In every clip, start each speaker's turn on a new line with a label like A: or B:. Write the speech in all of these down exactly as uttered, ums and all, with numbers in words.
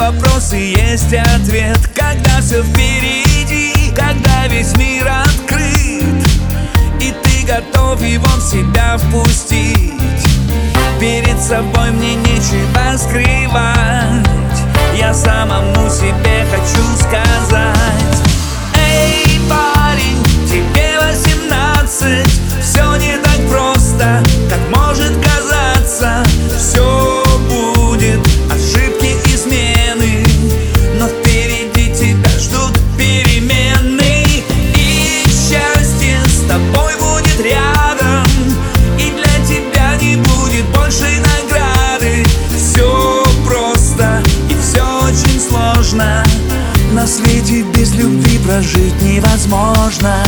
A: вопросы есть ответ, когда все впереди, когда весь мир открыт, и ты готов его в себя впустить. Перед собой мне нечего скрывать, я самому себе хочу сказать: эй, парень, тебе восемнадцать, все не так просто, как может казаться. Все будет, ошибки, измены, но впереди тебя ждут перемены. И счастье с тобой будет рядом, и для тебя не будет больше награды. Все просто и все очень сложно, на свете без любви прожить невозможно.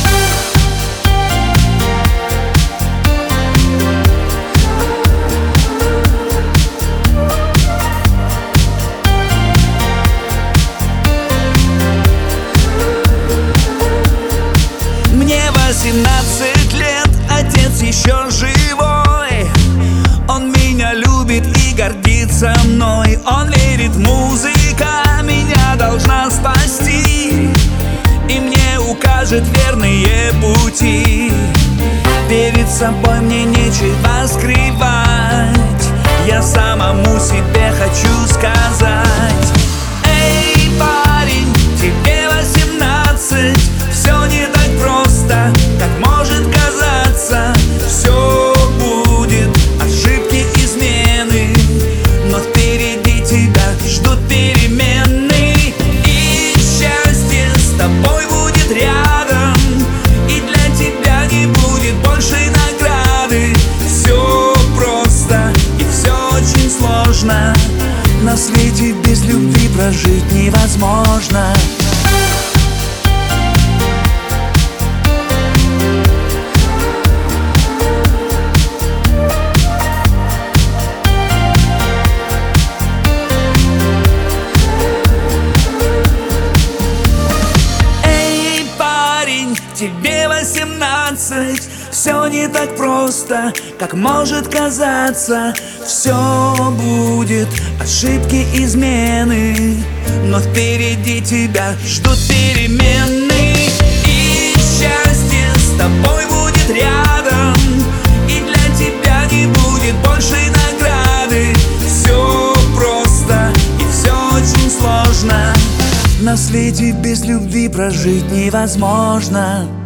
A: восемнадцать лет, отец еще живой, он меня любит и гордится мной. Он верит, музыка меня должна спасти и мне укажет верные пути. Перед собой мне нечего скрывать, я самому себе хочу сказать: эй, парень, тебе восемнадцать, все не так просто, как может казаться. Все будет, ошибки, измены, но впереди тебя ждут перемены. И счастье с тобой будет рядом, и для тебя не будет больше награды. Все просто и все очень сложно, на свете без любви прожить невозможно. Тебе восемнадцать, все не так просто, как может казаться. Все будет, ошибки, измены, но впереди тебя ждут перемены. И счастье с тобой будет рядом, и для тебя не будет больше награды. Все просто и все очень сложно, на свете без любви прожить невозможно.